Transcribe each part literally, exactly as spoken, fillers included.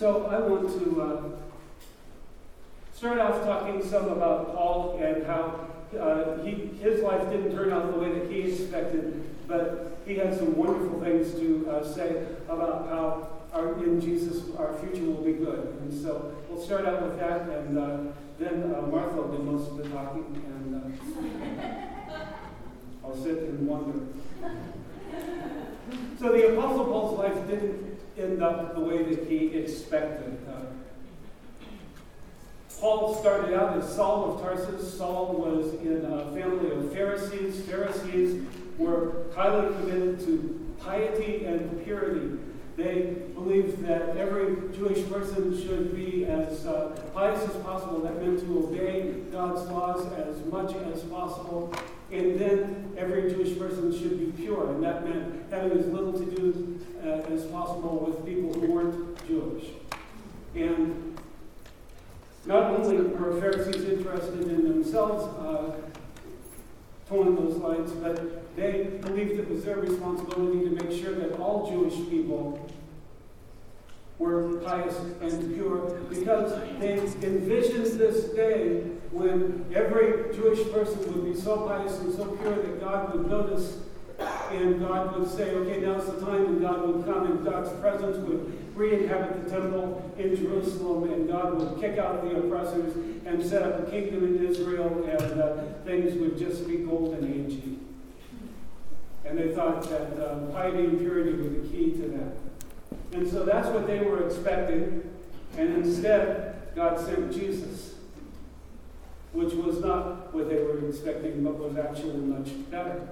So I want to uh, start off talking some about Paul and how uh, he, his life didn't turn out the way that he expected, but he had some wonderful things to uh, say about how our, in Jesus our future will be good. And so we'll start out with that, and uh, then uh, Martha will do most of the talking, and uh, I'll sit and wonder. So the Apostle Paul's life didn't end up the way that he expected. Uh, Paul started out as Saul of Tarsus. Saul was in a family of Pharisees. Pharisees were highly committed to piety and purity. They believed that every Jewish person should be as uh, pious as possible. That meant to obey God's laws as much as possible. And then every Jewish person should be pure. And that meant having as little to do uh, as possible with people who weren't Jewish. And not only were Pharisees interested in themselves uh, towing those lines, but they believed it was their responsibility to make sure that all Jewish people were pious and pure, because they envisioned this day when every Jewish person would be so pious and so pure that God would notice, and God would say, okay, now's the time, and God would come, and God's presence would re-inhabit the temple in Jerusalem, and God would kick out the oppressors and set up a kingdom in Israel, and uh, things would just be golden agey. And they thought that uh, piety and purity were the key to that. And so that's what they were expecting, and instead, God sent Jesus, which was not what they were expecting, but was actually much better.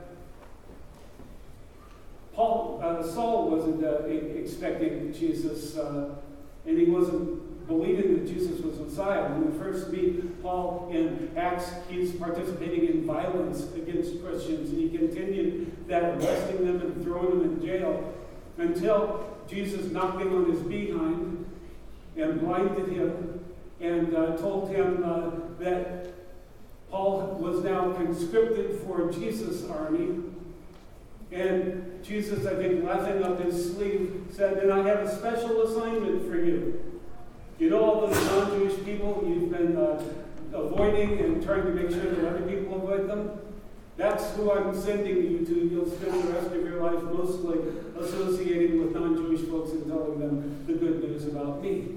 Paul, uh, Saul wasn't uh, expecting Jesus, uh, and he wasn't believing that Jesus was Messiah. When we first meet Paul in Acts, he's participating in violence against Christians, and he continued that, arresting them and throwing them in jail, until Jesus knocked him on his behind and blinded him and uh, told him uh, that Paul was now conscripted for Jesus' army. And Jesus, I think, laughing up his sleeve, said, and I have a special assignment for you. You know all those non-Jewish people you've been uh, avoiding and trying to make sure that other people avoid them? That's who I'm sending you to. You'll spend the rest of your life mostly associating with non-Jewish folks and telling them the good news about me.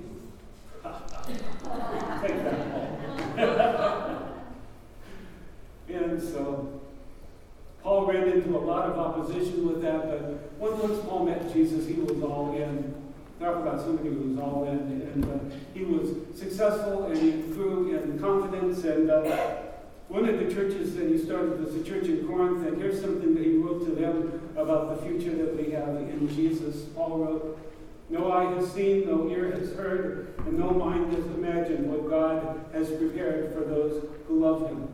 Take that, Paul. And so Paul ran into a lot of opposition with that, but once Paul met Jesus, he was all in. Talk about somebody who was all in. And uh, he was successful, and he grew in confidence. And uh, one of the churches that he started was the church in Corinth, and here's something that he wrote to them about the future that we have in Jesus. Paul wrote, no eye has seen, no ear has heard, and no mind has imagined what God has prepared for those who love him.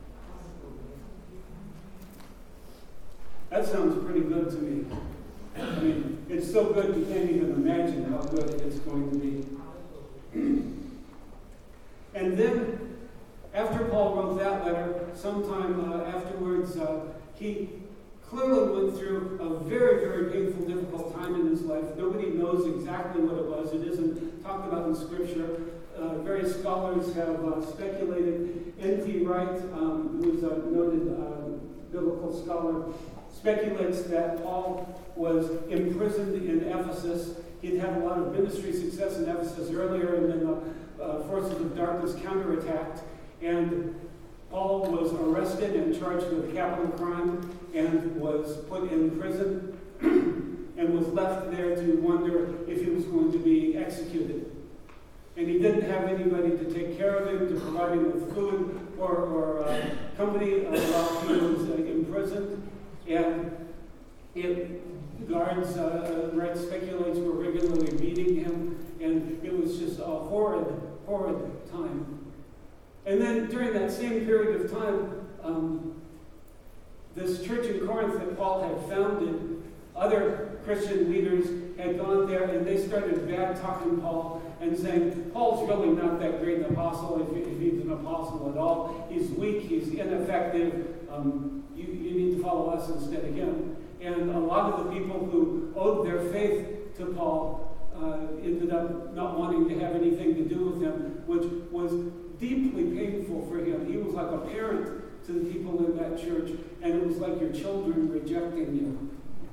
That sounds pretty good to me. I mean, it's so good you can't even imagine how good it's going to be. And then, after Paul wrote that letter, sometime uh, afterwards, uh, he clearly went through a very, very painful, difficult time in his life. Nobody knows exactly what it was. It isn't talked about in Scripture. Uh, various scholars have uh, speculated. N T Wright, um, who is a noted uh, biblical scholar, speculates that Paul was imprisoned in Ephesus. He'd had a lot of ministry success in Ephesus earlier, and then the uh, forces of darkness counterattacked. And Paul was arrested and charged with capital crime and was put in prison and was left there to wonder if he was going to be executed. And he didn't have anybody to take care of him, to provide him with food or, or uh, company uh, while he was uh, imprisoned. And it, guards, uh, Wright speculates, were regularly beating him, and it was just a horrid, horrid time. And then during that same period of time, um, this church in Corinth that Paul had founded, other Christian leaders had gone there, and they started bad-talking Paul and saying, Paul's really not that great an apostle, if, if he's an apostle at all. He's weak, he's ineffective. Um, you, you need to follow us instead of him. And a lot of the people who owed their faith to Paul uh, ended up not wanting to have anything to do with him, which was deeply painful for him. He was like a parent to the people in that church, and it was like your children rejecting you.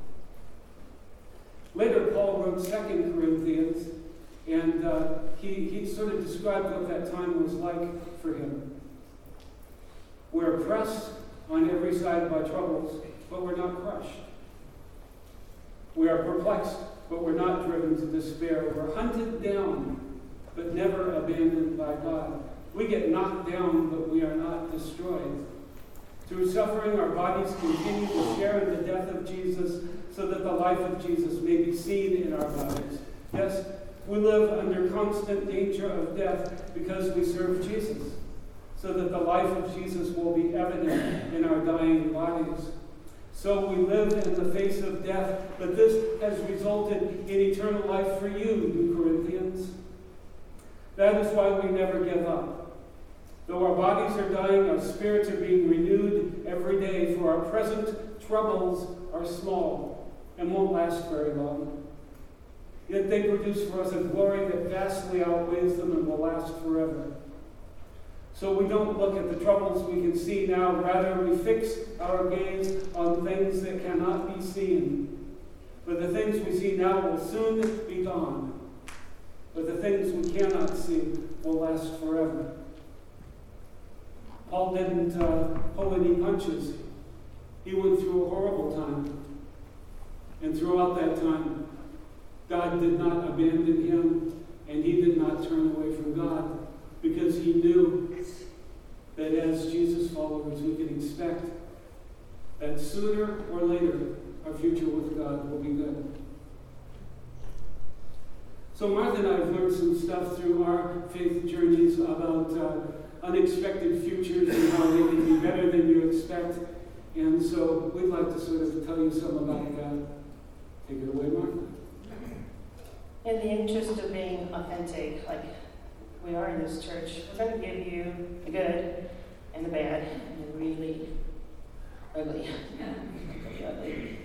Later, Paul wrote Second Corinthians, and uh, he, he sort of described what that time was like for him. We're oppressed on every side by troubles, but we're not crushed. We are perplexed, but we're not driven to despair. We're hunted down, but never abandoned by God. We get knocked down, but we are not destroyed. Through suffering, our bodies continue to share in the death of Jesus, so that the life of Jesus may be seen in our bodies. Yes, we live under constant danger of death because we serve Jesus, so that the life of Jesus will be evident in our dying bodies. So we live in the face of death, but this has resulted in eternal life for you, you Corinthians. That is why we never give up. Though our bodies are dying, our spirits are being renewed every day, for our present troubles are small and won't last very long. Yet they produce for us a glory that vastly outweighs them and will last forever. So we don't look at the troubles we can see now, rather we fix our gaze on things that cannot be seen. For the things we see now will soon be gone, but the things we cannot see will last forever. Paul didn't uh, pull any punches. He went through a horrible time. And throughout that time, God did not abandon him, and he did not turn away from God, because he knew that as Jesus followers, we can expect that sooner or later, our future with God will be good. So Martha and I have learned some stuff through our faith journeys about uh, unexpected futures and how they can be better than you expect. And so we'd like to sort of tell you some about that. Take it away, Martha. In the interest of being authentic, like we are in this church, we're going to give you the good and the bad and the really ugly. Really ugly.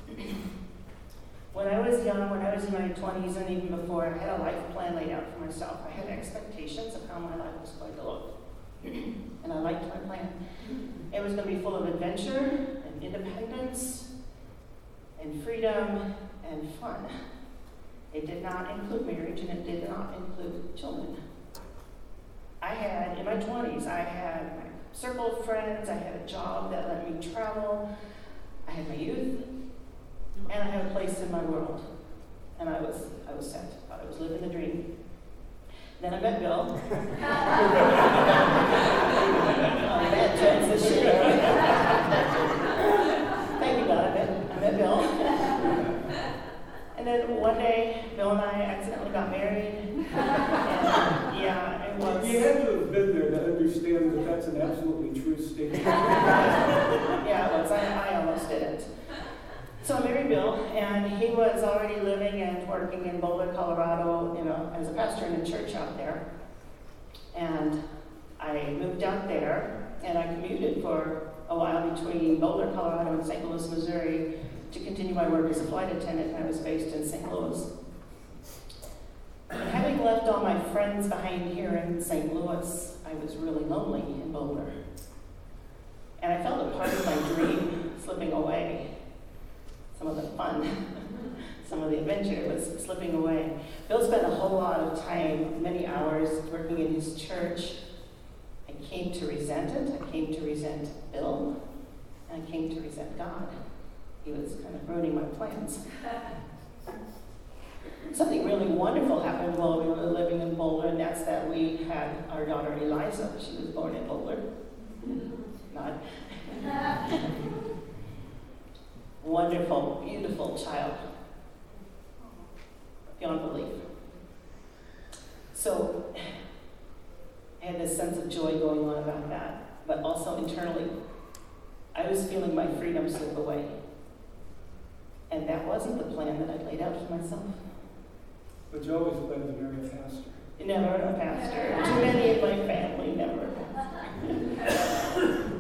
When I was young, when I was in my twenties and even before, I had a life plan laid out for myself. I had expectations of how my life was going to look. And I liked my plan. It was going to be full of adventure and independence and freedom and fun. It did not include marriage, and it did not include children. I had, in my twenties, I had my circle of friends, I had a job that let me travel, I had my youth, and I had a place in my world. And I was I was set. I thought I was living the dream. Then I met Bill. Oh, bad transition. Thank you, God. I met, I met Bill. And then one day, Bill and I accidentally got married. And, yeah, it was. You had to have been there to understand that that's an absolutely true statement. Yeah, it was. I, I almost didn't. So I married Bill, and he was already living and working in Boulder, Colorado, you know, as a pastor in a church out there. And I moved out there, and I commuted for a while between Boulder, Colorado, and Saint Louis, Missouri, to continue my work as a flight attendant, and I was based in Saint Louis. And having left all my friends behind here in Saint Louis, I was really lonely in Boulder. And I felt a part of my dream slipping away. Some of the fun, some of the adventure was slipping away. Bill spent a whole lot of time, many hours, working in his church. I came to resent it. I came to resent Bill. And I came to resent God. He was kind of ruining my plans. Something really wonderful happened while we were living in Boulder, and that's that we had our daughter Eliza. She was born in Boulder. Not. Wonderful, beautiful child. Beyond belief. So I had this sense of joy going on about that, but also internally, I was feeling my freedom slip away. And that wasn't the plan that I laid out for myself. But you always planned to marry a pastor. Never a pastor. Too many in my family, never a pastor.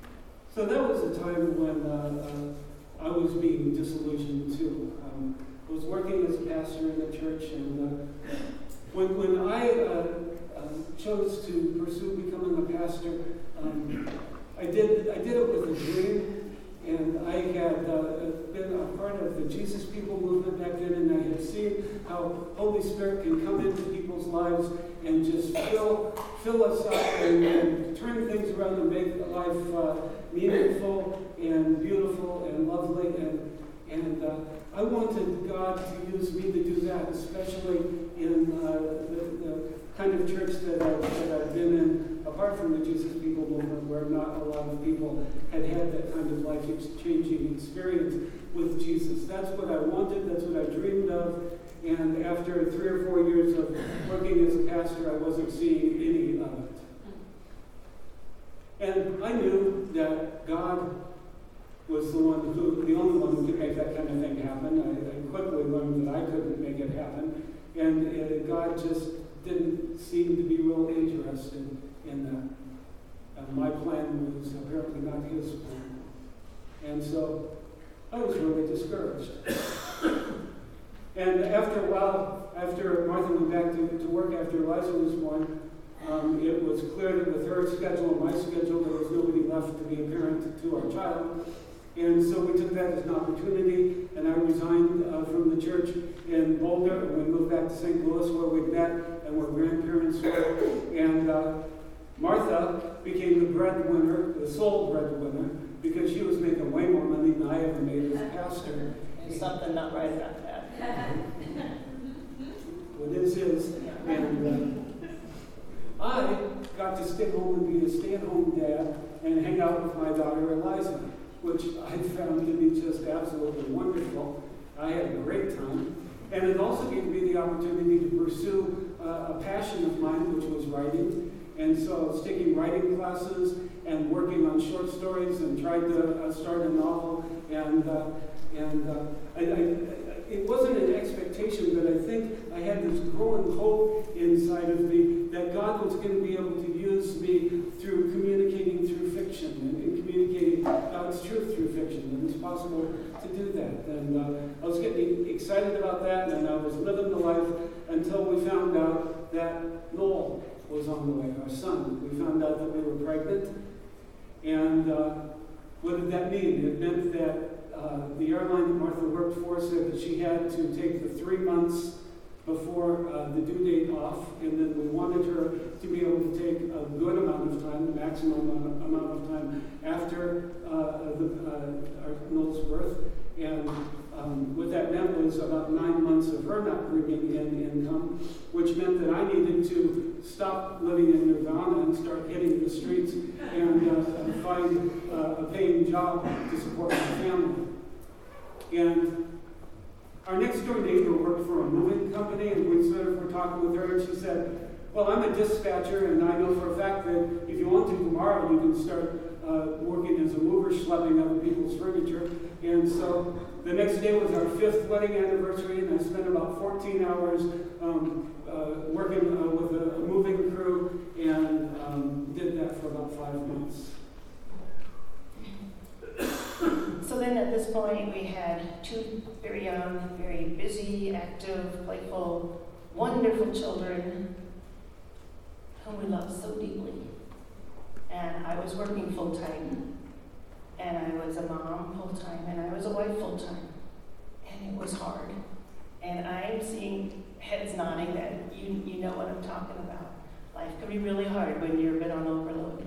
So that was a time when uh, uh, I was being disillusioned too. Um, was working as a pastor in the church, and uh, when, when I uh, uh, chose to pursue becoming a pastor, um, I did I did it with a dream, and I had uh, been a part of the Jesus People movement back then, and I had seen how Holy Spirit can come into people's lives and just fill fill us up and, and turn things around and make life uh, meaningful and beautiful and lovely. And and uh, I wanted God to use me to do that, especially in uh, the, the kind of church that, I, that I've been in, apart from the Jesus People movement, where not a lot of people had had that kind of life-changing experience with Jesus. That's what I wanted, that's what I dreamed of, and after three or four years of working as a pastor, I wasn't seeing any of it. And I knew that God was the one who, the only one who could make that kind of thing happen. I, I quickly learned that I couldn't make it happen. And uh, God just didn't seem to be real interested in that. Uh, my plan was apparently not his plan. And so I was really discouraged. And after a while, after Martha went back to, to work after Eliza was born, um, it was clear that with her schedule and my schedule, there was nobody left to be a parent to our child. And so we took that as an opportunity, and I resigned uh, from the church in Boulder, and we moved back to Saint Louis, where we met and where grandparents were. And uh, Martha became the breadwinner, the sole breadwinner, because she was making way more money than I ever made as a pastor. There's something not right about that. What is is. And uh, I got to stay home and be a stay-at-home dad and hang out with my daughter Eliza, which I found to be just absolutely wonderful. I had a great time. And it also gave me the opportunity to pursue uh, a passion of mine, which was writing. And so I was taking writing classes and working on short stories and tried to uh, start a novel. And uh, and uh, I, I, it wasn't an expectation, but I think I had this growing hope inside of me that God was going to be able to use me through communicating through fiction and, and communicating God's truth through fiction. And it's possible to do that. And uh, I was getting excited about that, and I was living the life until we found out that Noel was on the way, our son. We found out that we were pregnant. And uh, what did that mean? It meant that uh, the airline that Martha worked for said that she had to take the three months before uh, the due date off, and then we wanted her to be able to take a good amount of time, the maximum amount of time after uh, the, uh, our Noel's birth. And um, what that meant was about nine months of her not bringing in income, which meant that I needed to stop living in Nirvana and start hitting the streets and uh, find uh, a paying job to support my family. And our next door neighbor worked for a moving company, and we sort of were talking with her, and she said, well, I'm a dispatcher, and I know for a fact that if you want to tomorrow, you can start uh, working as a mover, schlepping other people's furniture. And so the next day was our fifth wedding anniversary, and I spent about fourteen hours um, uh, working uh, with a, a moving crew, and um, did that for about five months. So then at this point, we had two very young, very busy, active, playful, wonderful children whom we loved so deeply. And I was working full-time, and I was a mom full-time, and I was a wife full-time. And it was hard. And I'm seeing heads nodding that you, you know what I'm talking about. Life can be really hard when you're a bit on overload.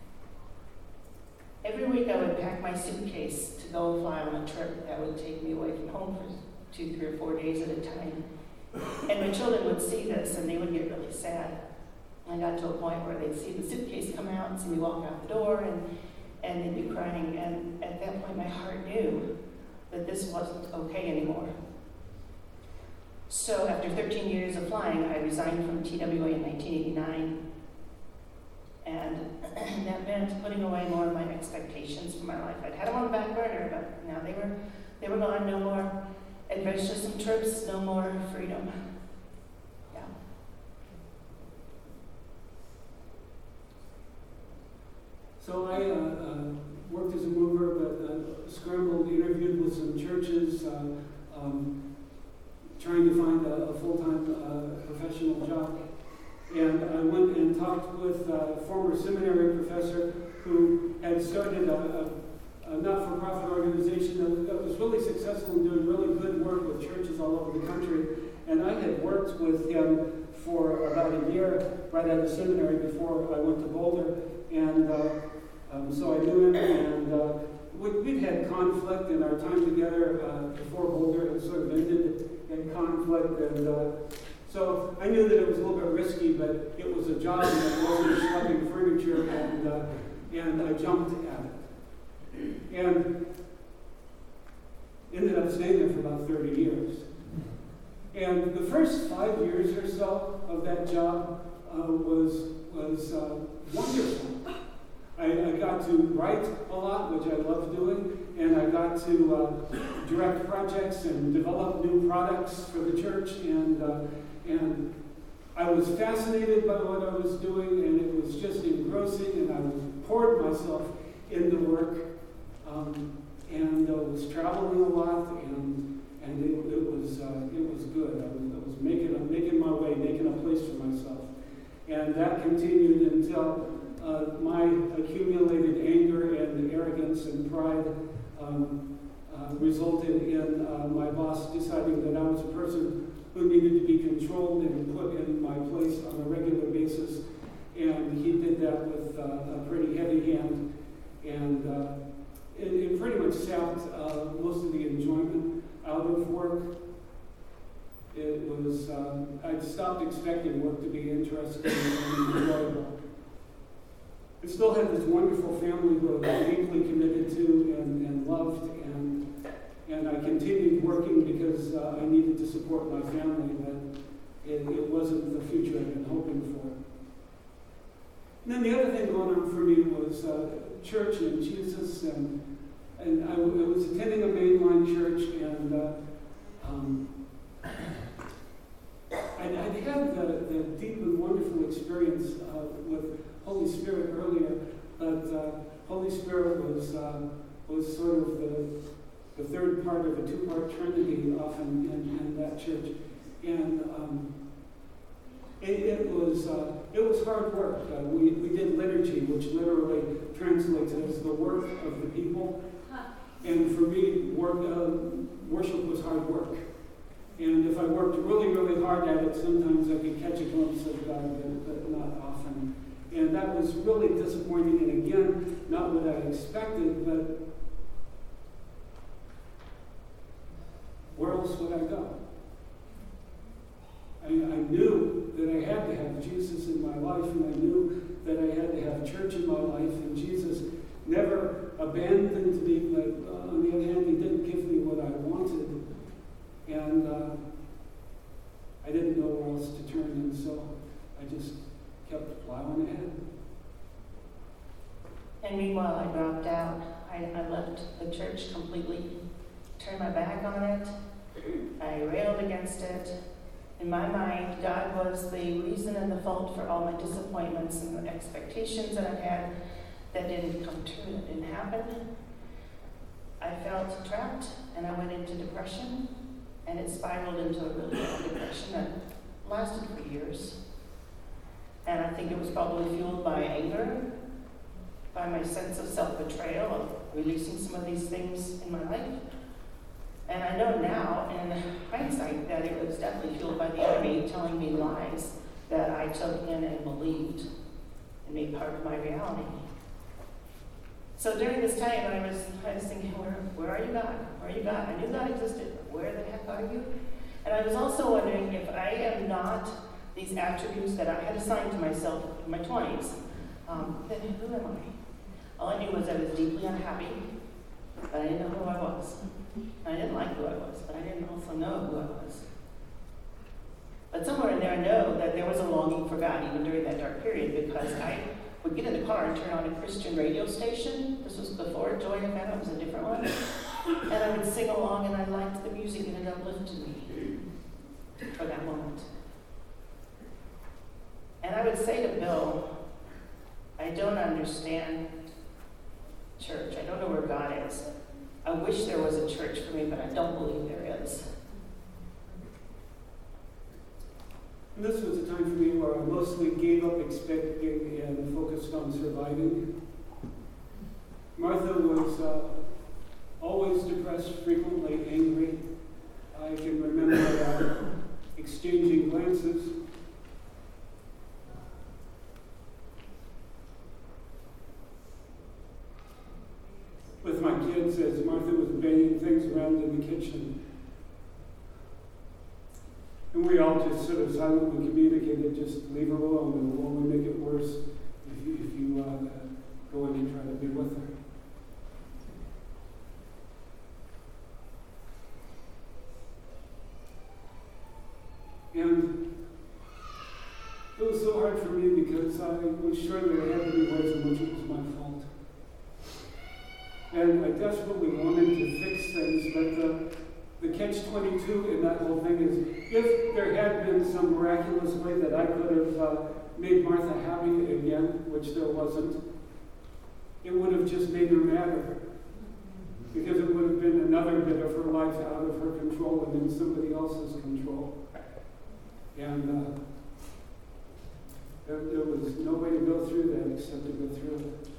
Every week I would pack my suitcase to go fly on a trip that would take me away from home for two, three, or four days at a time. And my children would see this, and they would get really sad. I got to a point where they'd see the suitcase come out and see me walk out the door, and, and they'd be crying. And at that point, my heart knew that this wasn't okay anymore. So after thirteen years of flying, I resigned from T W A in nineteen eighty-nine. And that meant putting away more of my expectations for my life. I'd had them on the back burner, but now they were they were gone. No more adventuresome trips, no more freedom. Yeah. So I uh, uh, worked as a mover, but uh, scrambled, interviewed with some churches, uh, um, trying to find a, a full-time uh, professional job. And I went and talked with a former seminary professor who had started a, a, a not-for-profit organization that was, that was really successful in doing really good work with churches all over the country. And I had worked with him for about a year right out of seminary before I went to Boulder. And uh, um, so I knew him, and uh, we, we'd had conflict in our time together uh, before Boulder. It sort of ended in conflict. And uh, so I knew that it was a little bit risky, but it was a job that wasn't schlepping furniture, and, uh, and I jumped at it. And ended up staying there for about thirty years. And the first five years or so of that job uh, was, was uh, wonderful. I, I got to write a lot, which I love doing, and I got to uh, direct projects and develop new products for the church, and uh, and I was fascinated by what I was doing, and it was just engrossing, and I was poured myself into work, um, and uh, was traveling a lot, and and it, it was uh, it was good. I was, I was making making my way, making a place for myself, and that continued until uh, my accumulated anger and arrogance and pride um, uh, resulted in uh, my boss deciding that I was a person who needed to be controlled and put in my place on a regular basis, and he did that with uh, a pretty heavy hand, and uh, it, it pretty much sapped uh, most of the enjoyment out of work. It was, um, I'd stopped expecting work to be interesting and enjoyable. I still had this wonderful family who I was deeply committed to and, and loved, and and I continued working because uh, I needed to support my family, but it, it wasn't the future I'd been hoping for. And then the other thing going on for me was uh, church and Jesus, and and I, w- I was attending a mainline church, and uh, um, I'd, I'd had the, the deep and wonderful experience uh, with Holy Spirit earlier, but uh, Holy Spirit was uh, was sort of the the third part of a two-part trinity often in, in that church, and um, it, it was uh, it was hard work. Uh, we we did liturgy, which literally translates as the work of the people, and for me, work uh, worship was hard work. And if I worked really, really hard at it, sometimes I could catch a glimpse of God, but, but not often. And that was really disappointing, and again, not what I expected, but where else would I go? I, I knew that I had to have Jesus in my life, and I knew that I had to have church in my life, and Jesus never abandoned me, but uh, on the other hand, he didn't give me what I wanted. And uh, I didn't know where else to turn, and so I just kept plowing ahead. And meanwhile, I dropped out. I, I left the church completely, turned my back on it. I railed against it. In my mind, God was the reason and the fault for all my disappointments and the expectations that I had that didn't come true, that didn't happen. I felt trapped, and I went into depression. And it spiraled into a really bad depression that lasted for years. And I think it was probably fueled by anger, by my sense of self-betrayal, of releasing some of these things in my life. And I know now, in hindsight, that it was definitely fueled by the enemy telling me lies that I took in and believed and made part of my reality. So during this time, I was, I was thinking, where, where are you, God? Where are you, God? I knew God existed, but where the heck are you? And I was also wondering if I am not these attributes that I had assigned to myself in my twenties, um, then who am I? All I knew was I was deeply unhappy, but I didn't know who I was. I didn't like who I was, but I didn't also know who I was. But somewhere in there, I know that there was a longing for God even during that dark period, because I would get in the car and turn on a Christian radio station. This was before Joy F M, it was a different one. And I would sing along, and I liked the music, and it uplifted me for that moment. And I would say to Bill, I don't understand church. I don't know where God is. I wish there was a church for me, but I don't believe there is. And this was a time for me where I mostly gave up expecting and focused on surviving. Martha was uh, always depressed, frequently angry. I can remember uh, exchanging glances. With my kids as Martha was banging things around in the kitchen. And we all just sort of silently communicated, just leave her alone, and we'll only make it worse if you, if you uh, go in and try to be with her. And it was so hard for me because I was sure there had to be ways in which it was my fault. And I desperately wanted to fix things, but the, the catch twenty-two in that whole thing is, if there had been some miraculous way that I could have uh, made Martha happy again, which there wasn't, it would have just made her madder. Because it would have been another bit of her life out of her control and in somebody else's control. And uh, there, there was no way to go through that except to go through it.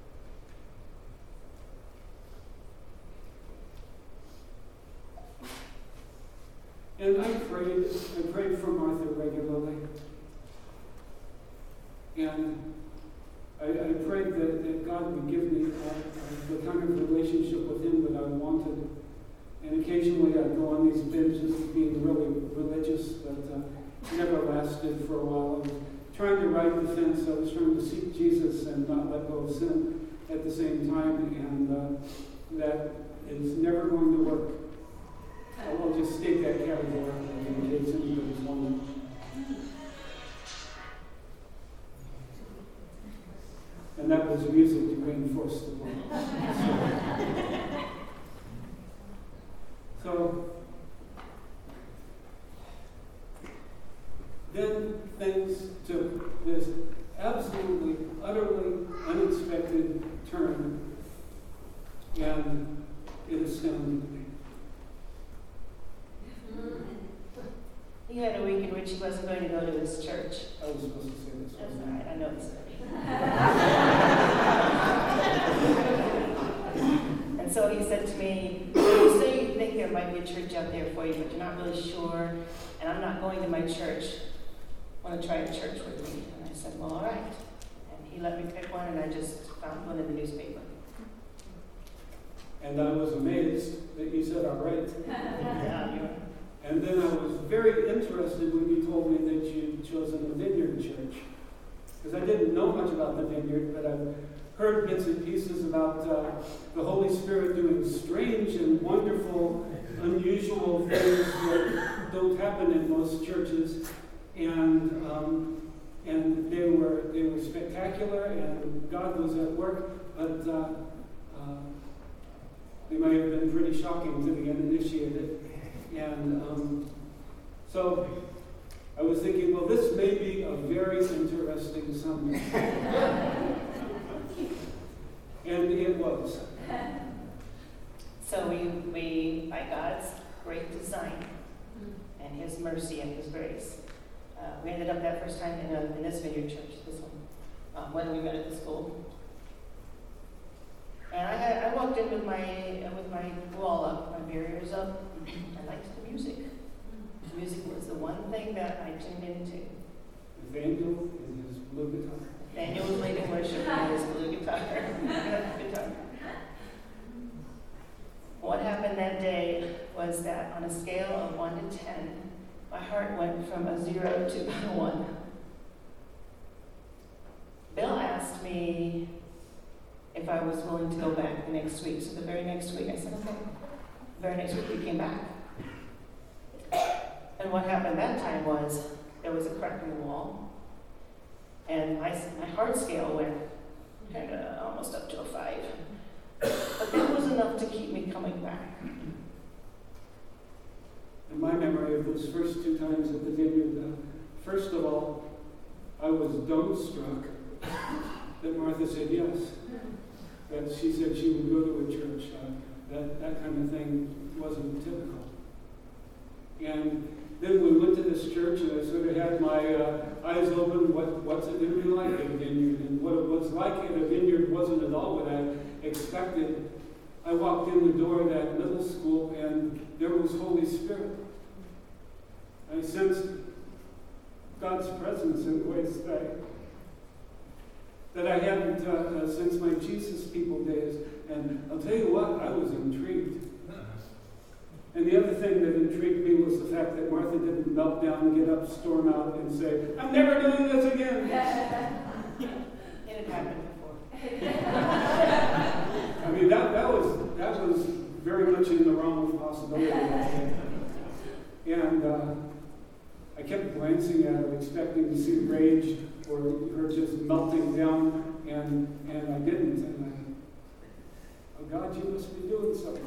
And I prayed, I prayed for Martha regularly. And I, I prayed that, that God would give me uh, the kind of relationship with Him that I wanted. And occasionally I'd go on these binges of being really religious, but uh, never lasted for a while. I was trying to ride the fence. I was trying to seek Jesus and not let go of sin at the same time. And uh, that is never going to work. I'll just state that category in case anybody's wondering. And that was music to reinforce the point. So, then things took this absolutely, utterly unexpected turn, and it astounded me. He had a week in which he wasn't going to go to his church. I was supposed to say this. That's all right, I know this already. And so he said to me, you say you think there might be a church out there for you, but you're not really sure, and I'm not going to my church. Want to try a church with me? And I said, well, all right. And he let me pick one, and I just found one in the newspaper. And I was amazed that you said, all right. Yeah, you And then I was very interested when you told me that you'd chosen a Vineyard Church. Because I didn't know much about the Vineyard, but I've heard bits and pieces about uh, the Holy Spirit doing strange and wonderful, unusual things that don't happen in most churches. And um, and they were they were spectacular, and God was at work, but uh, uh, they might have been pretty shocking to the uninitiated. And um, so I was thinking, well, this may be a very interesting Sunday. And it was. So we, we, by God's great design and His mercy and His grace, uh, we ended up that first time in, a, in this Vineyard Church, this one, um, when we met at the school. And I, had, I walked in with my uh, with my wall up, my barriers up. I liked the music. The music was the one thing that I tuned into. Nathaniel and his blue guitar. Nathaniel was leading worship and his blue guitar. guitar. What happened that day was that on a scale of one to ten, my heart went from a zero to a one. Bill asked me if I was willing to go back the next week. So the very next week I said, okay. The very next week we came back. And what happened that time was there was a crack in the wall. And my, my heart scale went kind of almost up to a five. But that was enough to keep me coming back. In my memory of those first two times at the Vineyard, uh, first of all, I was dumbstruck that Martha said yes. That she said she would go to a church. Uh, that, that kind of thing wasn't typical. And then we went to this church, and I sort of had my uh, eyes open. What, what's it going to be like at a vineyard? And what it was like at a vineyard wasn't at all what I expected. I walked in the door of that middle school, and there was Holy Spirit. I sensed God's presence in ways that, that I hadn't uh, uh, since my Jesus People days. And I'll tell you what, I was intrigued. And the other thing that intrigued me was the fact that Martha didn't melt down, get up, storm out, and say, I'm never doing this again. It had happened before. I mean, that, that was that was very much in the realm of possibility. And uh, I kept glancing at her, expecting to see rage or her just melting down, and and I didn't. And I, oh God, you must be doing something.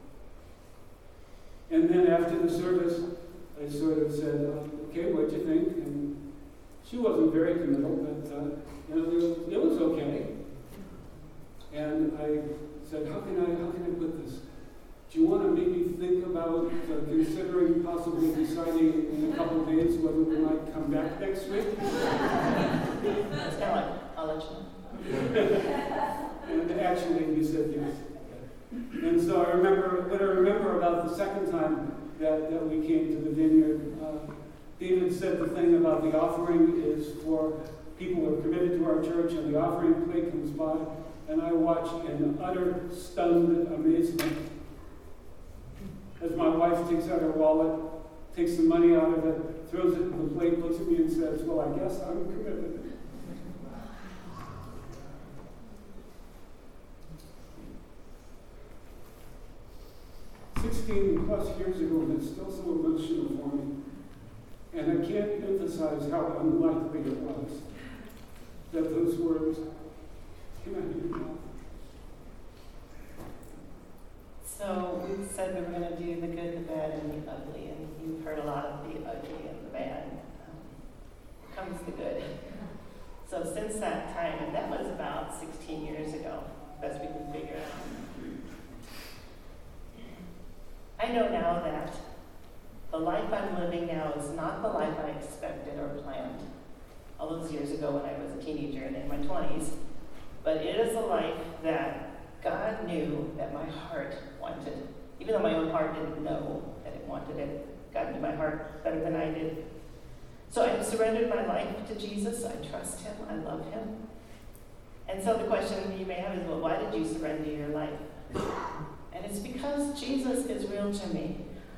And then after the service, I sort of said, okay, what'd you think? And she wasn't very committal, but uh, you know, it was okay. And I said, how can I, how can I put this? Do you want to maybe think about uh, considering possibly deciding in a couple of days whether we might come back next week? It's kind of like, I'll let you know. And actually, he said yes. And so I remember, what I remember about the second time that, that we came to the vineyard, uh, David said the thing about the offering is for people who are committed to our church, and the offering plate comes by, and I watch in utter stunned amazement as my wife takes out her wallet, takes the money out of it, throws it in the plate, looks at me and says, well, I guess I'm committed. Sixteen plus years ago, and it's still so emotional for me. And I can't emphasize how unlikely it was that those words came out of your mouth. So we said we were going to do the good, the bad, and the ugly, and you've heard a lot of the ugly and the bad. Um, comes the good. So since that time, and that was about sixteen years ago, best we can figure out. I know now that the life I'm living now is not the life I expected or planned all those years ago when I was a teenager and in my twenties, but it is a life that God knew that my heart wanted. Even though my own heart didn't know that it wanted it, God knew my heart better than I did. So I surrendered my life to Jesus. I trust him. I love him. And so the question you may have is, well, why did you surrender your life? And it's because Jesus is real to me.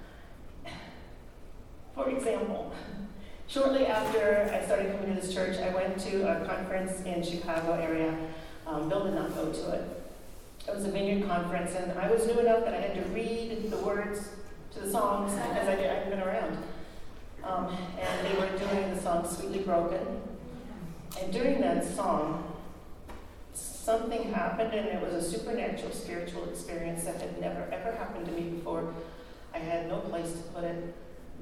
For example, shortly after I started coming to this church, I went to a conference in Chicago area. Um, Bill did not go to it. It was a vineyard conference, and I was new enough that I had to read the words to the songs because I hadn't been around. Um, and they were doing the song Sweetly Broken. And during that song, something happened, and it was a supernatural spiritual experience that had never ever happened to me before. I had no place to put it.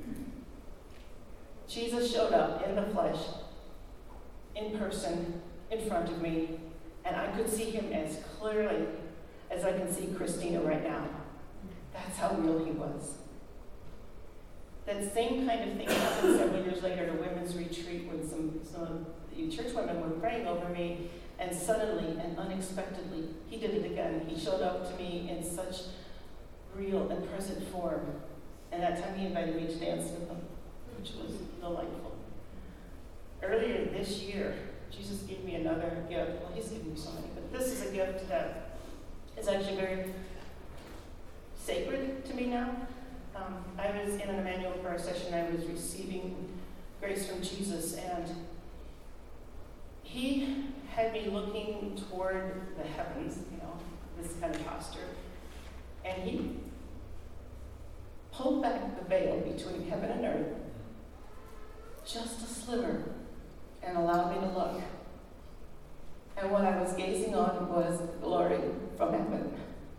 Jesus showed up in the flesh, in person, in front of me, and I could see him as clearly as I can see Christina right now. That's how real he was. That same kind of thing happened several years later at a women's retreat when some, some of the church women were praying over me, and suddenly and unexpectedly, he did it again. He showed up to me in such real and present form. And that time he invited me to dance with him, which was delightful. Earlier this year, Jesus gave me another gift. Well, he's given me so many, but this is a gift that is actually very sacred to me now. Um, I was in an Emmanuel prayer session. I was receiving grace from Jesus, and he had me looking toward the heavens, you know, this kind of posture, and he pulled back the veil between heaven and earth, just a sliver, and allowed me to look. And what I was gazing on was glory from heaven.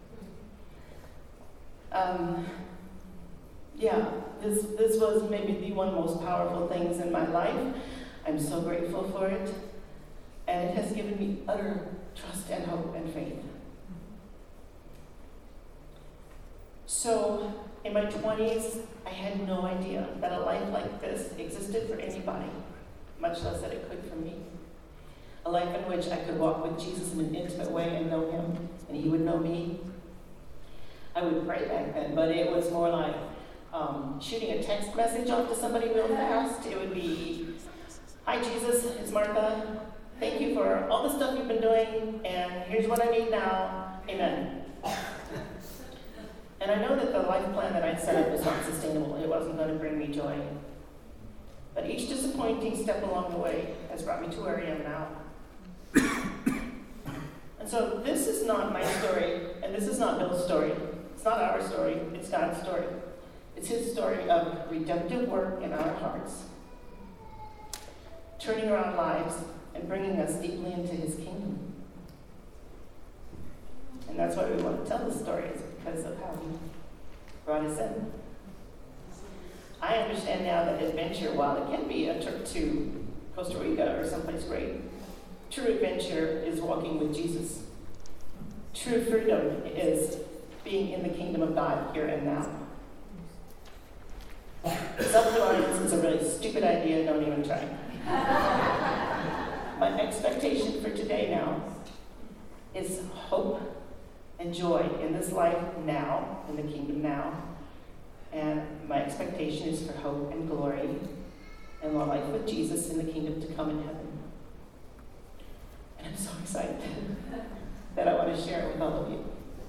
Um, yeah, this this was maybe the one of the most powerful things in my life. I'm so grateful for it. And it has given me utter trust and hope and faith. So, In my twenties, I had no idea that a life like this existed for anybody, much less that it could for me. A life in which I could walk with Jesus in an intimate way and know him, and he would know me. I would pray back then, but it was more like um, shooting a text message off to somebody real fast. It would be, "Hi Jesus, it's Martha. Thank you for all the stuff you've been doing, and here's what I need now. Amen." And I know that the life plan that I set up was not sustainable. It wasn't going to bring me joy. But each disappointing step along the way has brought me to where I am now. And so this is not my story, and this is not Bill's story. It's not our story, it's God's story. It's his story of redemptive work in our hearts, turning around lives and bringing us deeply into his kingdom. And that's why we want to tell the story, is because of how he brought us in. I understand now that adventure, while it can be a trip to Costa Rica or someplace great, true adventure is walking with Jesus. True freedom is being in the kingdom of God here and now. Self-reliance is a really stupid idea, don't even try. My expectation for today now is hope and joy in this life now, in the kingdom now. And my expectation is for hope and glory and life with Jesus in the kingdom to come in heaven. And I'm so excited that I want to share it with all of you.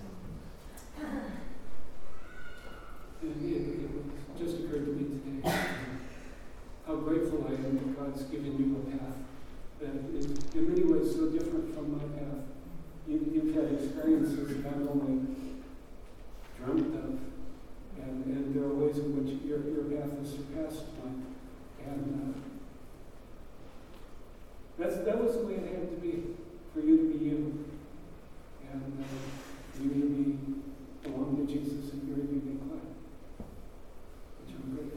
It, it, it just occurred to me today how grateful I am that God's given you a path that is in many ways so different from my path. You, you've had experiences that I've only dreamt of, and, and there are ways in which your, your path has surpassed mine. And uh, that's, that was the way it had to be, for you to be you, and uh, for you to be belong to Jesus and your unique life, which I'm grateful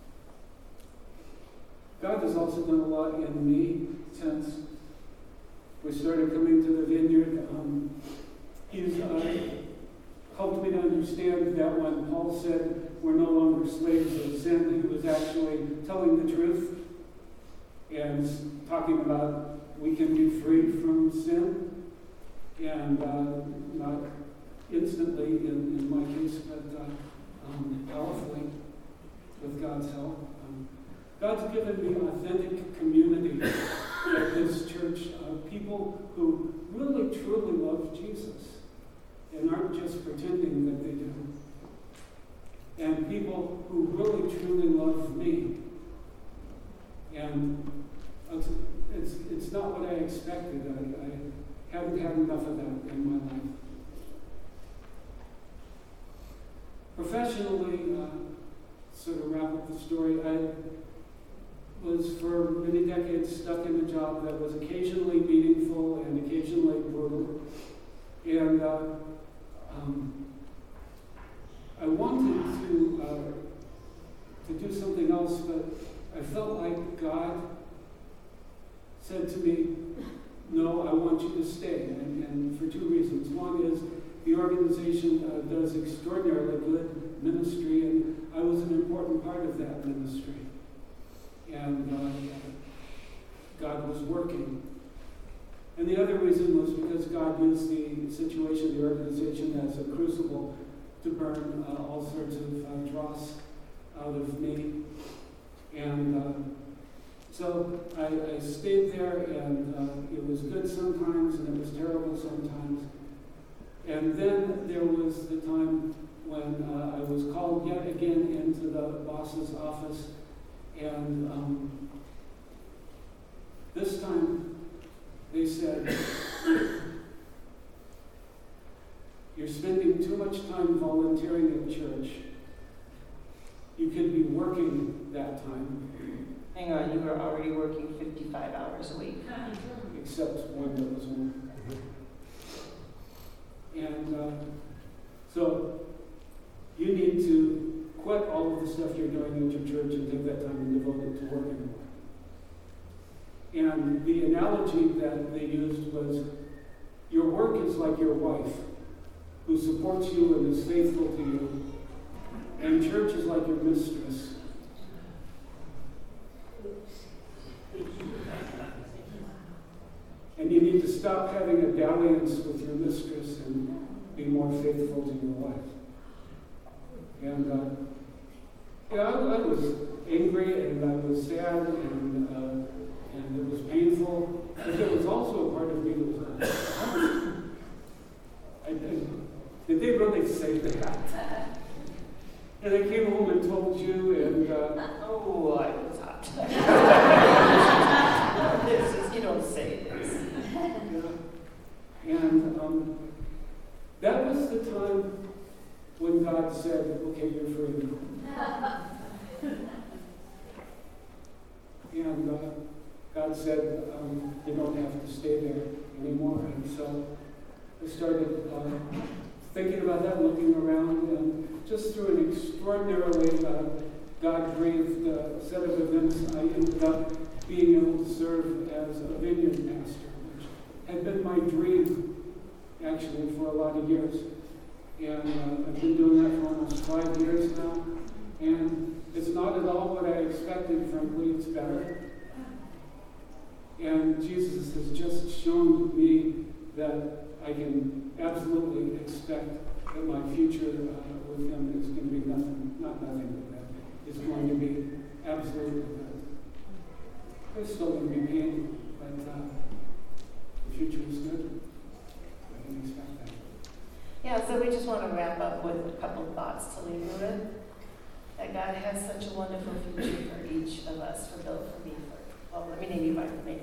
for. God has also done a lot in me since we started coming to the vineyard. Um, he's uh, helped me to understand that when Paul said we're no longer slaves of sin, he was actually telling the truth and talking about we can be free from sin, and uh, not instantly in, in my case, but uh, um, powerfully with God's help. Um, God's given me authentic community at this church, uh, people who really truly love Jesus and aren't just pretending that they do. And people who really truly love me. And it's, it's, it's not what I expected. I, I haven't had enough of that in my life. Professionally, uh, sort of wrap up the story, I was for many decades stuck in a job that was occasionally meaningful and occasionally brutal. And uh, um, I wanted to uh, to do something else, but I felt like God said to me, no, I want you to stay, and, and for two reasons. One is the organization uh, does extraordinarily good ministry, and I was an important part of that ministry. And uh, God was working. And the other reason was because God used the situation, the organization, as a crucible to burn uh, all sorts of uh, dross out of me. And uh, so I, I stayed there, and uh, it was good sometimes, and it was terrible sometimes. And then there was the time when uh, I was called yet again into the boss's office, and um, this time they said, you're spending too much time volunteering at church. You could be working that time. Hang on, you were already working fifty-five hours a week. Except one that was one. And uh, so you need to quit all of the stuff you're doing at your church and take that time and devote it to working. And the analogy that they used was, your work is like your wife, who supports you and is faithful to you, And church is like your mistress. And you need to stop having a dalliance with your mistress and be more faithful to your wife. And uh, yeah, I, I was angry and I was sad and uh, and it was painful, but there was also a part of me that was honest. I, I, did they really say that? And I came home and told you, and uh, Oh, I was hot. This is, you don't say this. yeah. And um, that was the time when God said, okay, you're free. And uh, God said, um, you don't have to stay there anymore. And so I started uh, thinking about that, looking around, and just through an extraordinarily uh, God-breathed uh, set of events, I ended up being able to serve as a vineyard pastor, which had been my dream, actually, for a lot of years. And uh, I've been doing that for almost five years now. And it's not at all what I expected, frankly, it's better. And Jesus has just shown me that I can absolutely expect that my future uh, with him is going to be nothing, not nothing but that. It's going to be absolutely good. There's still going to be pain, but uh, the future is good. I can expect that. Yeah, so we just want to wrap up with a couple of thoughts to leave you with. That God has such a wonderful future for each of us, for Bill, for me, for, well, let me name you by name.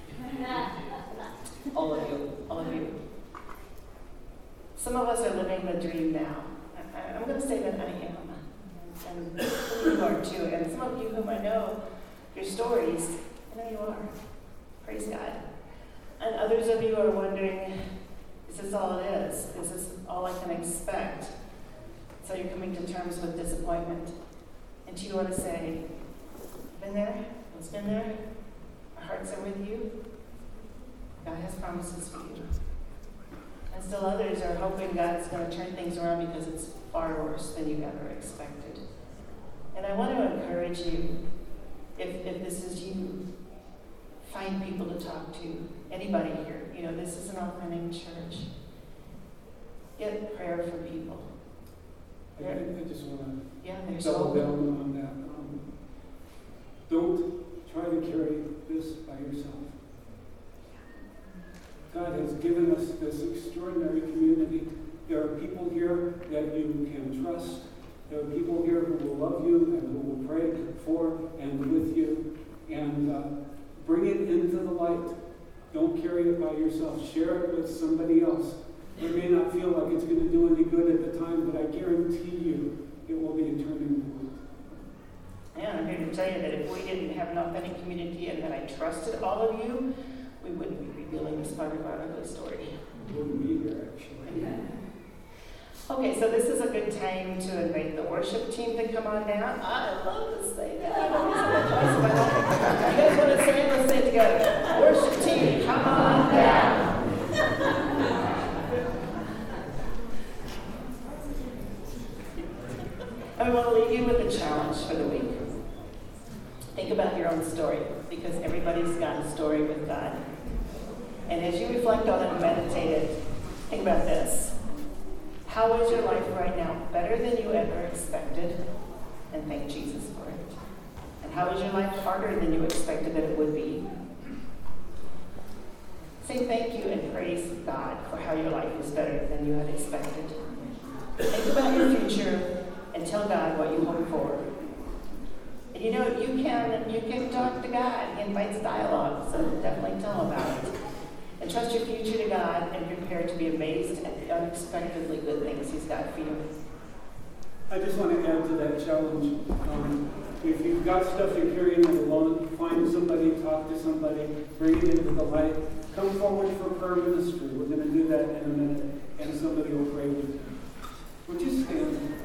All of you, all of you. Some of us are living the dream now. I, I'm going to say that I am. And you are too. And some of you whom I know, your stories, I know you are. Praise God. And others of you are wondering, is this all it is? Is this all I can expect? So you're coming to terms with disappointment. And you want to say, been there, it's been there, our hearts are with you. God has promises for you. And still others are hoping God is going to turn things around because it's far worse than you ever expected. And I want to encourage you, if, if this is you, find people to talk to. Anybody here. You know, this is an authentic church. Get prayer for people. I, I just want Yeah, to there's double hope. down on that. Um, don't try to carry this by yourself. God has given us this extraordinary community. There are people here that you can trust. There are people here who will love you and who will pray for and with you. And uh, bring it into the light. Don't carry it by yourself. Share it with somebody else. It may not feel like it's going to do any good at the time, but I guarantee you it will be a turning point. Yeah, I'm here to tell you that if we didn't have an authentic community and that I trusted all of you, we wouldn't be revealing this part of our ugly story. We wouldn't be here, actually. Okay. Okay, so this is a good time to invite the worship team to come on down. I love to say that. I don't know the voice of my life. You guys want to say it? Let's say it together. Worship team, come on down. I want to leave you with a challenge for the week. Think about your own story, because everybody's got a story with God. And as you reflect on it and meditate it, think about this. How is your life right now? Better than you ever expected? And thank Jesus for it. And how is your life harder than you expected that it would be? Say thank you and praise God for how your life is better than you had expected. Think about your future and tell God what you hope for. And you know, you can you can talk to God. He invites dialogue, so definitely tell him about it. And trust your future to God and prepare to be amazed at the unexpectedly good things He's got for you. I just want to add to that challenge. Um, if you've got stuff you're carrying it alone, find somebody, talk to somebody, bring it into the light. Come forward for prayer ministry. We're going to do that in a minute, and somebody will pray with you. Would you stand?